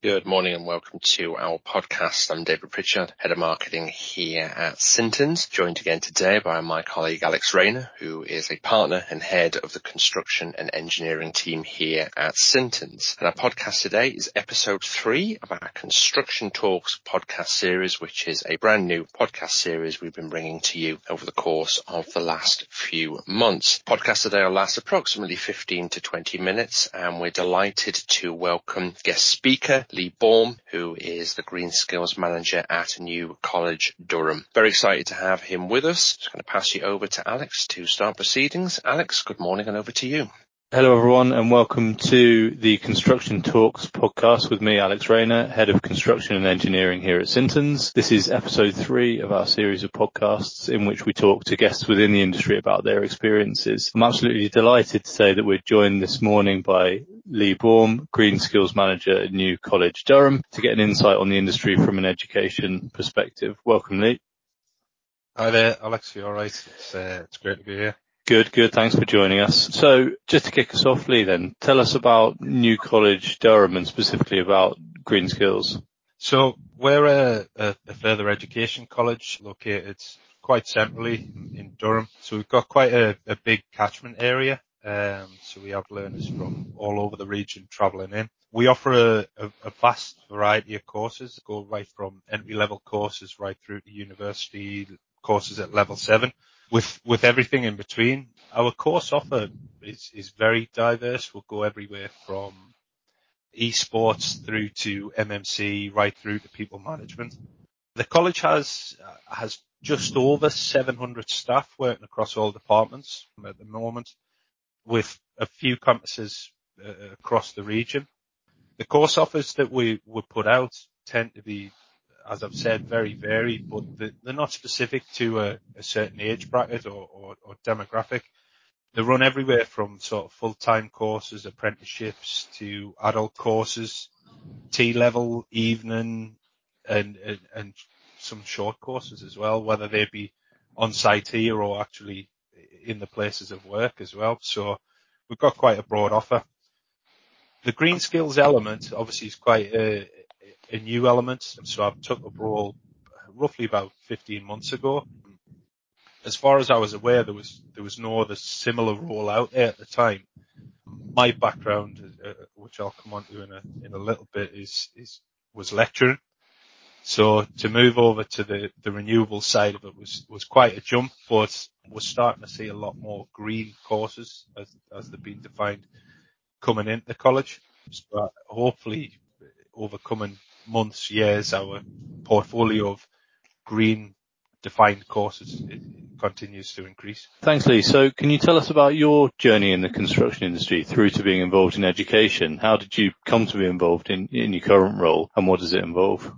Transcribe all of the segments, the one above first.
Good morning and welcome to our podcast. I'm David Pritchard, Head of Marketing here at Sintons, joined again today by my colleague Alex Rayner, who is a partner and head of the construction and engineering team here at Sintons. And our podcast today is episode 3 of our Construction Talks podcast series, which is a brand new podcast series we've been bringing to you over the course of the last few months. Podcast today will last approximately 15 to 20 minutes, and we're delighted to welcome guest speaker Lee Baum, who is the Green Skills Manager at New College Durham. Very excited to have him with us. Just going to pass you over to Alex to start proceedings. Alex, good morning and over to you. Hello everyone and welcome to the Construction Talks podcast with me, Alex Rayner, Head of Construction and Engineering here at Sintons. This is episode 3 of our series of podcasts in which we talk to guests within the industry about their experiences. I'm absolutely delighted to say that we're joined this morning by Lee Baum, Green Skills Manager at New College Durham, to get an insight on the industry from an education perspective. Welcome, Lee. Hi there, Alex. You all right? It's great to be here. Good. Thanks for joining us. So just to kick us off, Lee, then, tell us about New College Durham and specifically about Green Skills. So we're a further education college located quite centrally in Durham. So we've got quite a big catchment area. So we have learners from all over the region travelling in. We offer a vast variety of courses, go right from entry-level courses right through to university courses at level 7. With everything in between. Our course offer is very diverse. We'll go everywhere from esports through to MMC, right through to people management. The college has just over 700 staff working across all departments at the moment, with a few campuses across the region. The course offers that we put out tend to be, as I've said, very varied, but they're not specific to a certain age bracket or demographic. They run everywhere from sort of full-time courses, apprenticeships, to adult courses, T-level, evening, and some short courses as well, whether they be on-site here or actually in the places of work as well. So we've got quite a broad offer. The green skills element obviously is quite a new element. So I took up role roughly about 15 months ago. As far as I was aware, there was no other similar role out there at the time. My background, which I'll come on to in a little bit, was lecturing. So to move over to the renewable side of it was quite a jump, but we're starting to see a lot more green courses as they've been defined coming into the college. So hopefully over coming months, years, our portfolio of green defined courses continues to increase. Thanks, Lee. So can you tell us about your journey in the construction industry through to being involved in education? How did you come to be involved in your current role, and what does it involve?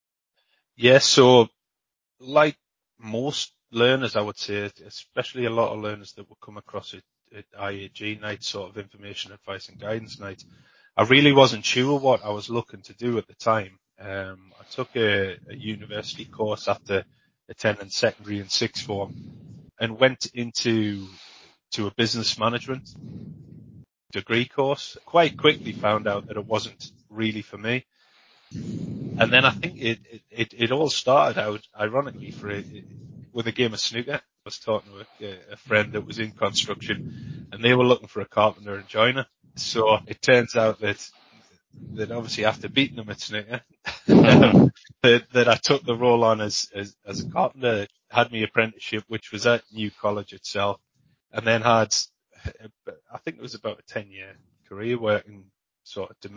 Yes, so like most learners, I would say, especially a lot of learners that will come across at IAG night, sort of information, advice and guidance night, I really wasn't sure what I was looking to do at the time. I took a university course after attending secondary and sixth form and went into a business management degree course. Quite quickly found out that it wasn't really for me. And then I think it all started out ironically with a game of snooker. I was talking to a friend that was in construction and they were looking for a carpenter and joiner. So it turns out that obviously after beating them at snooker, that I took the role on as a carpenter, had my apprenticeship, which was at New College itself, and then had, I think it was about a 10-year career working sort of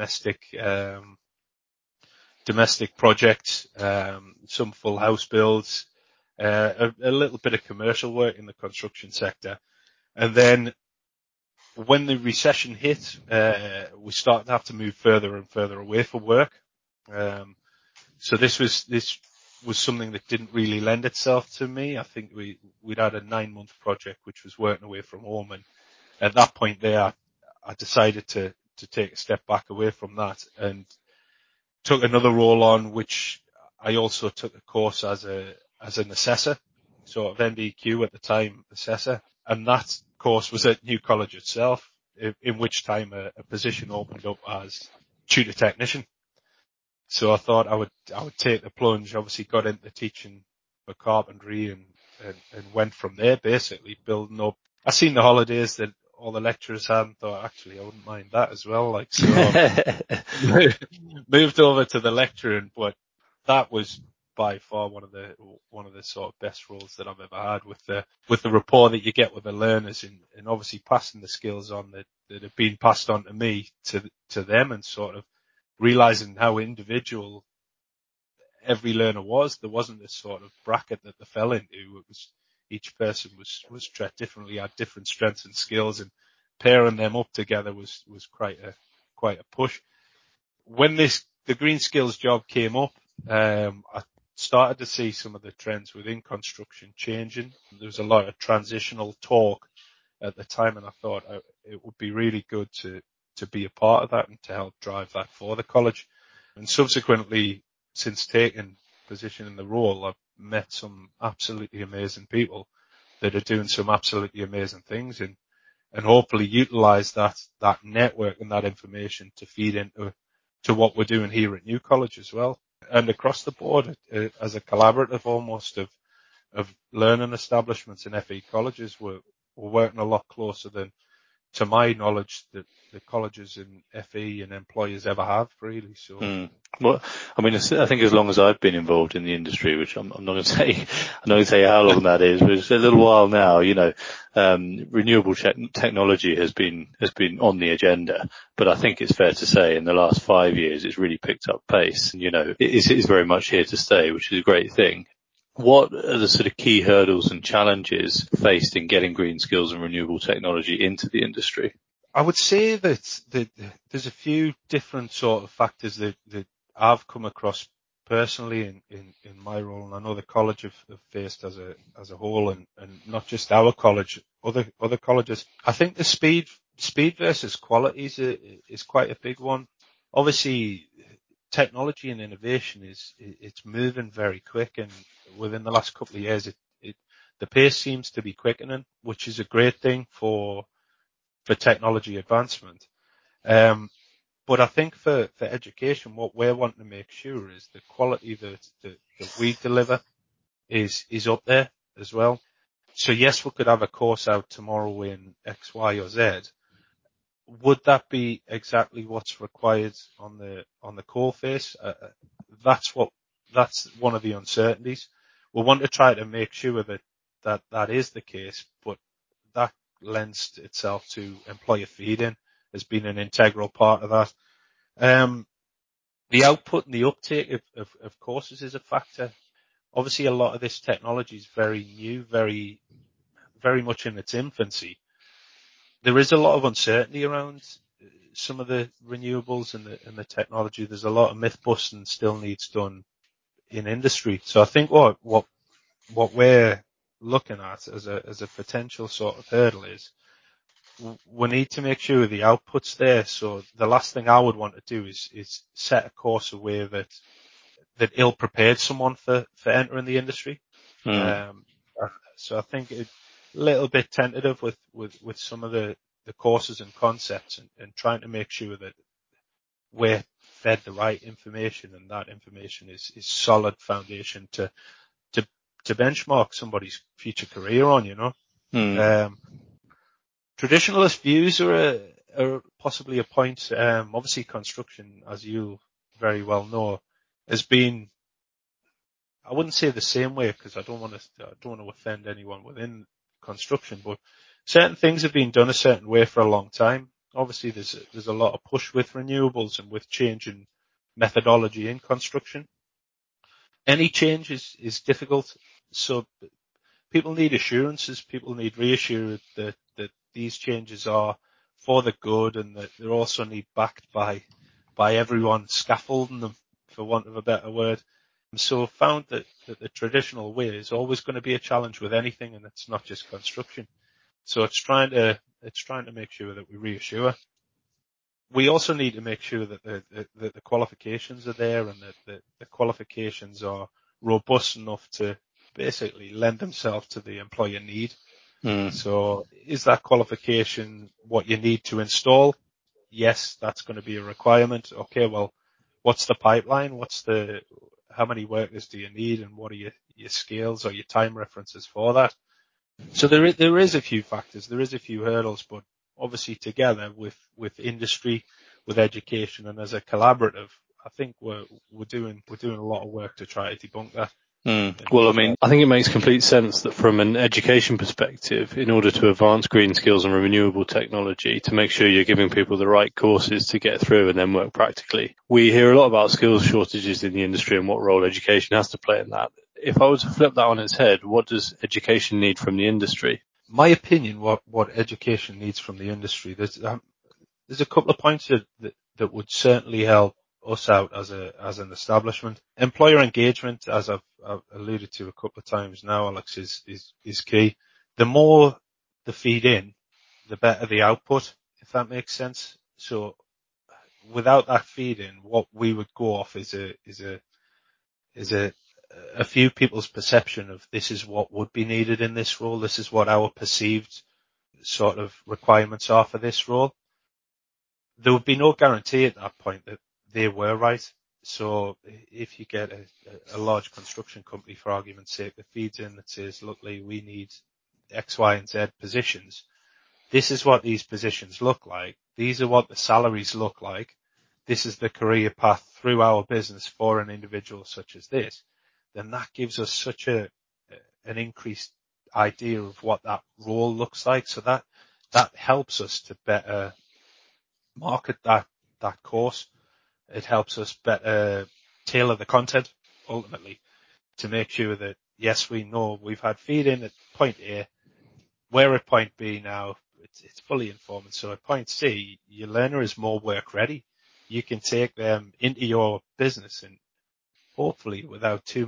domestic projects, some full house builds, a little bit of commercial work in the construction sector. And then when the recession hit, we started to have to move further and further away from work. So this was something that didn't really lend itself to me. I think we'd had a 9-month project which was working away from home, and at that point there, I decided to take a step back away from that and took another role on, which I also took a course as an assessor, sort of MBQ at the time, assessor, and that course was at New College itself, in which time a position opened up as tutor technician. So I thought I would take the plunge. Obviously got into teaching for carpentry and went from there, basically building up. I seen the holidays that all the lecturers had and thought, actually, I wouldn't mind that as well. Like, so moved over to the lecturing, but that was by far one of the sort of best roles that I've ever had, with the rapport that you get with the learners, and obviously passing the skills on that have been passed on to me to them, and sort of realizing how individual every learner was. There wasn't this sort of bracket that they fell into. It was, each person was treated differently, had different strengths and skills, and pairing them up together was quite a push. When the green skills job came up, I started to see some of the trends within construction changing. There was a lot of transitional talk at the time, and I thought it would be really good to be a part of that and to help drive that for the college. And subsequently, since taking position in the role, I've met some absolutely amazing people that are doing some absolutely amazing things, and hopefully utilize that network and that information to feed into what we're doing here at New College as well. And across the board, as a collaborative almost of learning establishments and FE colleges, we're working a lot closer than, to my knowledge, that the colleges and FE and employers ever have, really. So, Well, I mean, I think as long as I've been involved in the industry, which I'm not going to say how long that is, but it's a little while now. You know, renewable technology has been on the agenda, but I think it's fair to say in the last 5 years it's really picked up pace. And, you know, it is very much here to stay, which is a great thing. What are the sort of key hurdles and challenges faced in getting green skills and renewable technology into the industry? I would say that there's a few different sort of factors that I've come across personally in my role, and I know the college have faced as a whole, and not just our college, other colleges. I think the speed versus quality is quite a big one. Obviously, technology and innovation it's moving very quick, and within the last couple of years, the pace seems to be quickening, which is a great thing for technology advancement. But I think for education, what we're wanting to make sure is the quality that we deliver is up there as well. So yes, we could have a course out tomorrow in X, Y, or Z. Would that be exactly what's required on the core face? That's one of the uncertainties. We want to try to make sure that is the case, but that lends itself to employer feed-in has been an integral part of that. The output and the uptake of courses is a factor. Obviously, a lot of this technology is very new, very, very much in its infancy. There is a lot of uncertainty around some of the renewables and the technology. There's a lot of myth busting still needs done in industry. So I think what we're looking at as a potential sort of hurdle is we need to make sure the output's there. So the last thing I would want to do is set a course away that ill prepared someone for entering the industry. So I think a little bit tentative with some of the courses and concepts, and trying to make sure that we're fed the right information, and that information is solid foundation to benchmark somebody's future career on, you know. Traditionalist views are possibly a point. Obviously construction, as you very well know, has been, I wouldn't say the same way, because I don't want to offend anyone within construction, but certain things have been done a certain way for a long time. Obviously there's a lot of push with renewables and with changing methodology in construction. Any change is difficult, so people need assurances, people need reassured that these changes are for the good, and that they're also backed by everyone scaffolding them, for want of a better word. So I've found that the traditional way is always going to be a challenge with anything, and it's not just construction. So it's trying to make sure that we reassure. We also need to make sure that the qualifications are there, and that the qualifications are robust enough to basically lend themselves to the employer need. So is that qualification what you need to install? Yes, that's going to be a requirement. Okay, well, what's the pipeline? How many workers do you need, and what are your skills or your time references for that? So there is a few factors, there is a few hurdles, but obviously together with industry, with education, and as a collaborative, I think we're doing a lot of work to try to debunk that. Well, I mean, I think it makes complete sense that from an education perspective, in order to advance green skills and renewable technology, to make sure you're giving people the right courses to get through and then work practically. We hear a lot about skills shortages in the industry and what role education has to play in that. If I was to flip that on its head, what does education need from the industry? My opinion, what education needs from the industry, there's a couple of points that would certainly help us out as an establishment. Employer engagement, as I've alluded to a couple of times now, Alex, is key. The more the feed in, the better the output, if that makes sense. So without that feed in, what we would go off is a few people's perception of this is what would be needed in this role. This is what our perceived sort of requirements are for this role. There would be no guarantee at that point that they were right. So if you get a large construction company, for argument's sake, that feeds in that says, look, Lee, we need X, Y, and Z positions. This is what these positions look like. These are what the salaries look like. This is the career path through our business for an individual such as this. Then that gives us such an increased idea of what that role looks like. So that helps us to better market that course. It helps us better tailor the content ultimately to make sure that, yes, we know we've had feed in at point A, we're at point B now, it's fully informed. So at point C, your learner is more work ready. You can take them into your business and hopefully without too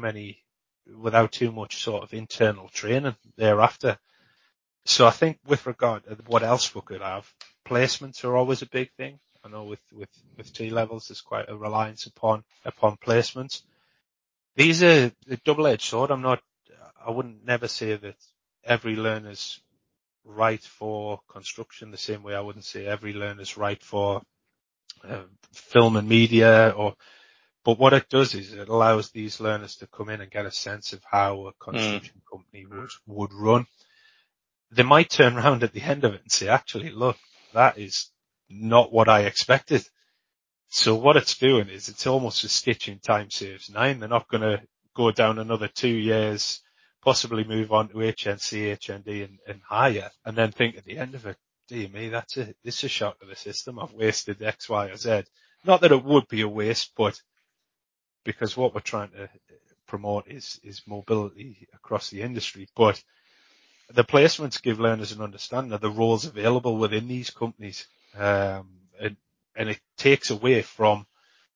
much sort of internal training thereafter. So I think with regard to what else we could have, placements are always a big thing. I know with T-levels, there's quite a reliance upon placements. These are a double-edged sword. I wouldn't never say that every learner's right for construction the same way I wouldn't say every learner's right for film and media but what it does is it allows these learners to come in and get a sense of how a construction company would run. They might turn around at the end of it and say, actually, look, that is not what I expected. So what it's doing is it's almost a stitch in time saves 9. They're not going to go down another 2 years, possibly move on to HNC, HND and higher, and then think at the end of it, dear me, this is a shock to the system. I've wasted X, Y, or Z. Not that it would be a waste, but because what we're trying to promote is mobility across the industry. But the placements give learners an understanding of the roles available within these companies. And it takes away from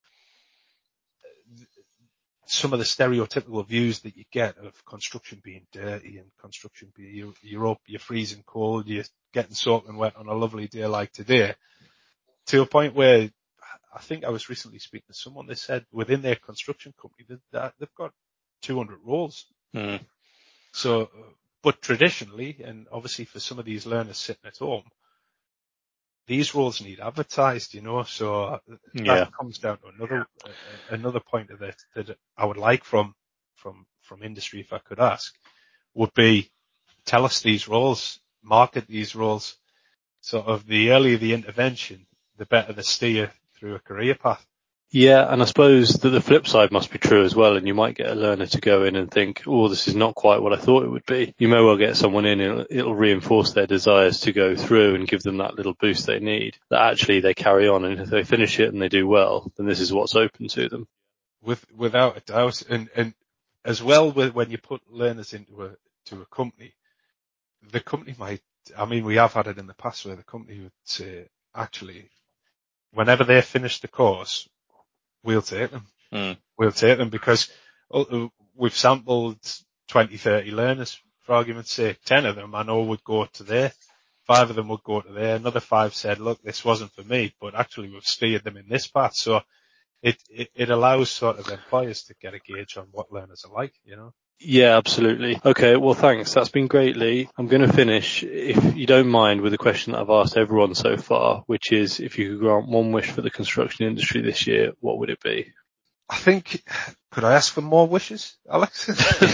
some of the stereotypical views that you get of construction being dirty and construction being, you're up, you're freezing cold, you're getting soaking wet on a lovely day like today, to a point where I think I was recently speaking to someone, they said within their construction company that they've got 200 roles. So, but traditionally, and obviously for some of these learners sitting at home, these roles need advertised, so that comes down to another point of it that I would like from industry, if I could ask, would be tell us these roles, market these roles. Sort of the earlier the intervention, the better the steer through a career path. Yeah, and I suppose that the flip side must be true as well, and you might get a learner to go in and think, oh, this is not quite what I thought it would be. You may well get someone in and it'll reinforce their desires to go through and give them that little boost they need, that actually they carry on, and if they finish it and they do well, then this is what's open to them. Without a doubt, and as well when you put learners into a company, the company might, we have had it in the past where the company would say, actually, whenever they finish the course, we'll take them. We'll take them because we've sampled 20, 30 learners, for argument's sake. 10 of them I know would go to there. 5 of them would go to there. Another 5 said, look, this wasn't for me, but actually we've steered them in this path. So it allows sort of employers to get a gauge on what learners are like, Yeah, absolutely. Okay, well, thanks. That's been great, Lee. I'm going to finish, if you don't mind, with a question that I've asked everyone so far, which is, if you could grant one wish for the construction industry this year, what would it be? I think, could I ask for more wishes, Alex?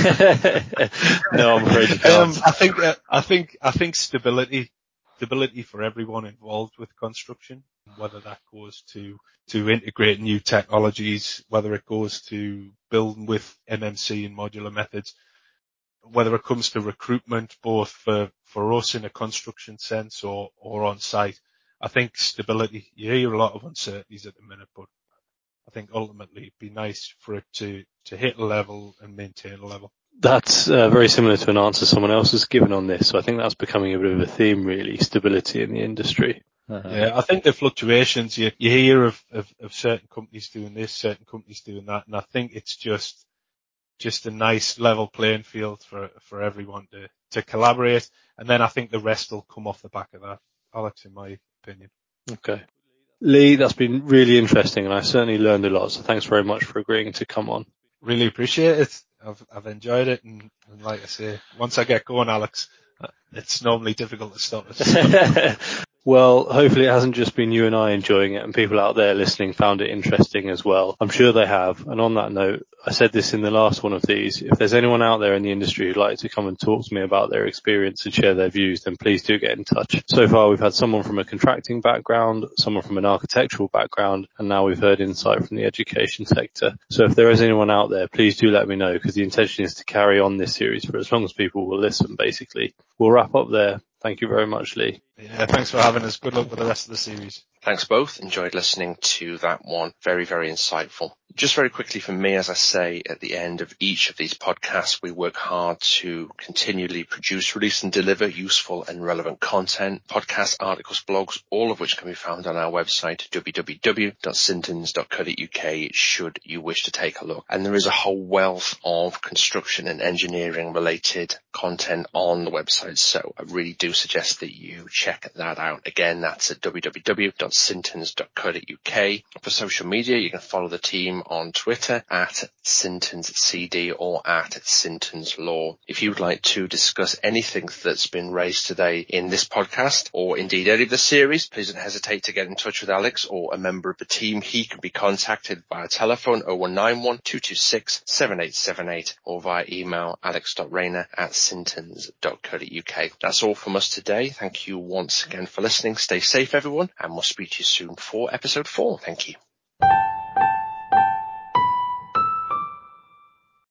No, I'm afraid you can't. I think stability for everyone involved with construction, whether that goes to integrate new technologies, whether it goes to building with MMC and modular methods, whether it comes to recruitment, both for us in a construction sense or on site. I think stability, you hear a lot of uncertainties at the minute, but I think ultimately it'd be nice for it to hit a level and maintain a level. That's very similar to an answer someone else has given on this. So I think that's becoming a bit of a theme, really, stability in the industry. Yeah, I think the fluctuations, you hear of certain companies doing this, certain companies doing that, and I think it's just a nice level playing field for everyone to collaborate, and then I think the rest will come off the back of that, Alex, in my opinion. Okay. Lee, that's been really interesting, and I certainly learned a lot, so thanks very much for agreeing to come on. Really appreciate it. I've enjoyed it, and like I say, once I get going, Alex, it's normally difficult to stop it. Well, hopefully it hasn't just been you and I enjoying it, and people out there listening found it interesting as well. I'm sure they have. And on that note, I said this in the last one of these, if there's anyone out there in the industry who'd like to come and talk to me about their experience and share their views, then please do get in touch. So far we've had someone from a contracting background, someone from an architectural background, and now we've heard insight from the education sector. So if there is anyone out there, please do let me know, because the intention is to carry on this series for as long as people will listen, basically. We'll wrap up there. Thank you very much, Lee. Yeah, thanks for having us. Good luck with the rest of the series. Thanks both. Enjoyed listening to that one. Very, very insightful. Just very quickly from me, as I say at the end of each of these podcasts, we work hard to continually produce, release and deliver useful and relevant content, podcasts, articles, blogs, all of which can be found on our website, www.sintons.co.uk, should you wish to take a look. And there is a whole wealth of construction and engineering related content on the website, so I really do suggest that you check that out. Again, that's at www.sintons.co.uk. For social media, you can follow the team on Twitter at SintonsCD or at SintonsLaw. If you would like to discuss anything that's been raised today in this podcast, or indeed any of the series, please don't hesitate to get in touch with Alex or a member of the team. He can be contacted via telephone 0191 226 7878 or via email alex.rayner@sintons.co.uk. That's all from us today. Thank you once again for listening. Stay safe, everyone, and we'll speak to you soon for episode 4. Thank you.